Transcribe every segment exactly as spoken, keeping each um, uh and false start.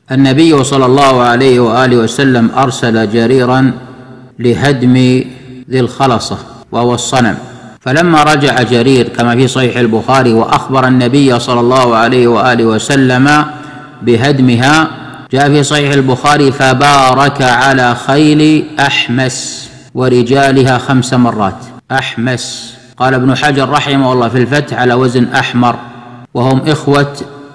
النبي صلى الله عليه وآله وسلم أرسل جريرا لهدم ذي الخلصة وهو الصنم، فلما رجع جرير كما في صحيح البخاري وأخبر النبي صلى الله عليه وآله وسلم بهدمها، جاء في صحيح البخاري: فبارك على خيل أحمس ورجالها خمس مرات. أحمس قال ابن حجر رحمه الله في الفتح على وزن أحمر، وهم إخوة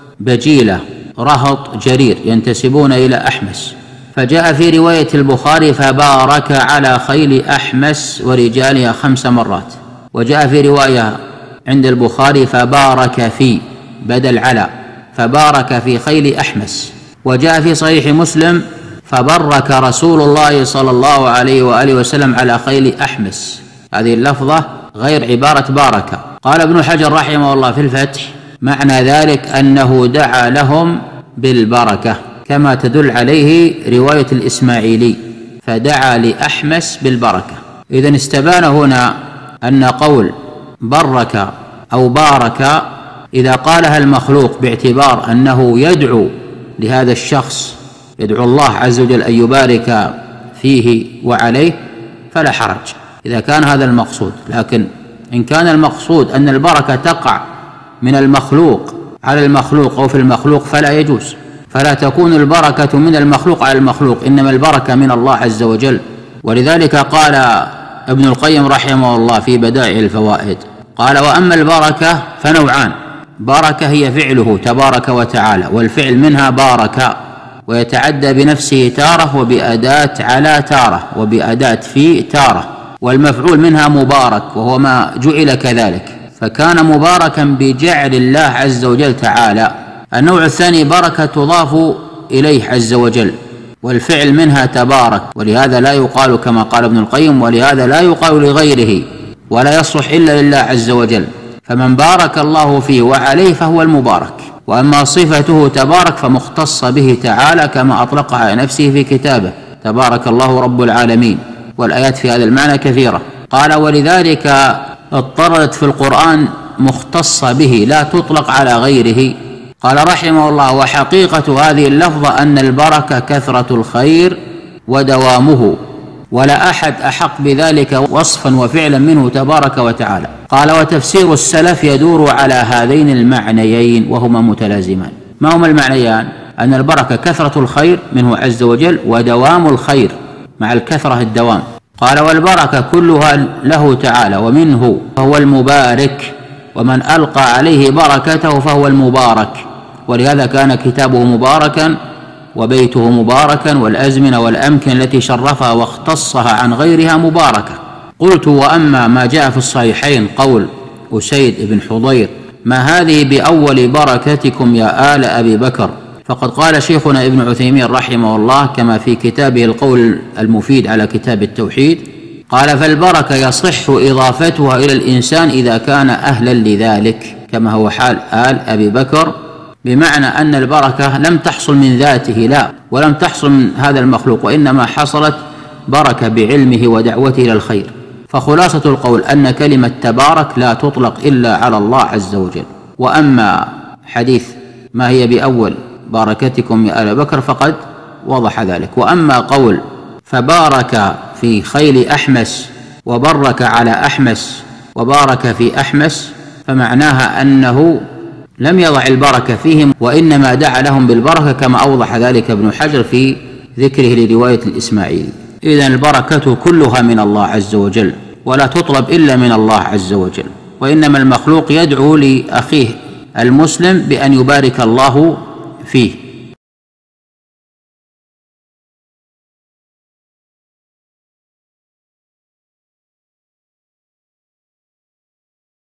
بجيلة رهط جرير ينتسبون إلى أحمس. فجاء في رواية البخاري: فبارك على خيل أحمس ورجالها خمس مرات. وجاء في رواية عند البخاري: فبارك في بدل على، فبارك في خيل أحمس. وجاء في صحيح مسلم: فبرك رسول الله صلى الله عليه وآله وسلم على خيل أحمس. هذه اللفظة غير عبارة بارك. قال ابن حجر رحمه الله في الفتح: معنى ذلك أنه دعا لهم بالبركة، كما تدل عليه رواية الإسماعيلي: فدعا لأحمس بالبركة. إذن استبان هنا أن قول برك أو بارك إذا قالها المخلوق باعتبار أنه يدعو لهذا الشخص، يدعو الله عز وجل أن يبارك فيه وعليه، فلا حرج إذا كان هذا المقصود. لكن إن كان المقصود أن البركة تقع من المخلوق على المخلوق أو في المخلوق فلا يجوز، فلا تكون البركة من المخلوق على المخلوق، إنما البركة من الله عز وجل. ولذلك قال ابن القيم رحمه الله في بدائع الفوائد، قال: وأما البركة فنوعان: بركة هي فعله تبارك وتعالى، والفعل منها بارك، ويتعدى بنفسه تارة وبأداة على تارة وبأداة في تارة، والمفعول منها مبارك وهو ما جعل كذلك، فكان مباركا بجعل الله عز وجل تعالى. النوع الثاني بركة تضاف إليه عز وجل، والفعل منها تبارك، ولهذا لا يقال كما قال ابن القيم: ولهذا لا يقال لغيره ولا يصلح إلا لله عز وجل، فمن بارك الله فيه وعليه فهو المبارك. وأما صفته تبارك فمختصة به تعالى كما أطلقها على نفسه في كتابه: تبارك الله رب العالمين. والآيات في هذا المعنى كثيرة. قال: ولذلك اضطردت في القرآن مختصة به لا تطلق على غيره. قال رحمه الله: وحقيقة هذه اللفظة أن البركة كثرة الخير ودوامه، ولا أحد أحق بذلك وصفا وفعلا منه تبارك وتعالى. قال: وتفسير السلف يدور على هذين المعنيين وهما متلازمان. ما هما المعنيان؟ أن البركة كثرة الخير منه عز وجل، ودوام الخير مع الكثرة الدوام. قال: والبركة كلها له تعالى، ومنه فهو المبارك، ومن ألقى عليه بركته فهو المبارك. ولهذا كان كتابه مباركا وبيته مباركا، والأزمنة والأمكنة التي شرفها واختصها عن غيرها مباركة. قلت: وأما ما جاء في الصحيحين قول أسيد بن حضير: ما هذه بأول بركتكم يا آل أبي بكر، فقد قال شيخنا ابن عثيمين رحمه الله كما في كتابه القول المفيد على كتاب التوحيد، قال: فالبركة يصح إضافتها إلى الإنسان إذا كان أهلا لذلك، كما هو حال آل أبي بكر، بمعنى أن البركة لم تحصل من ذاته لا، ولم تحصل من هذا المخلوق، وإنما حصلت بركة بعلمه ودعوته إلى الخير. فخلاصة القول أن كلمة تبارك لا تطلق إلا على الله عز وجل. وأما حديث ما هي بأول بركتكم يا آل بكر فقد وضح ذلك. وأما قول فبارك في خيل أحمس وبرك على أحمس وبارك في أحمس، فمعناها أنه لم يضع البركة فيهم، وإنما دعا لهم بالبركة كما أوضح ذلك ابن حجر في ذكره لرواية الإسماعيلي. إذن البركة كلها من الله عز وجل، ولا تطلب إلا من الله عز وجل، وإنما المخلوق يدعو لأخيه المسلم بأن يبارك الله فيه.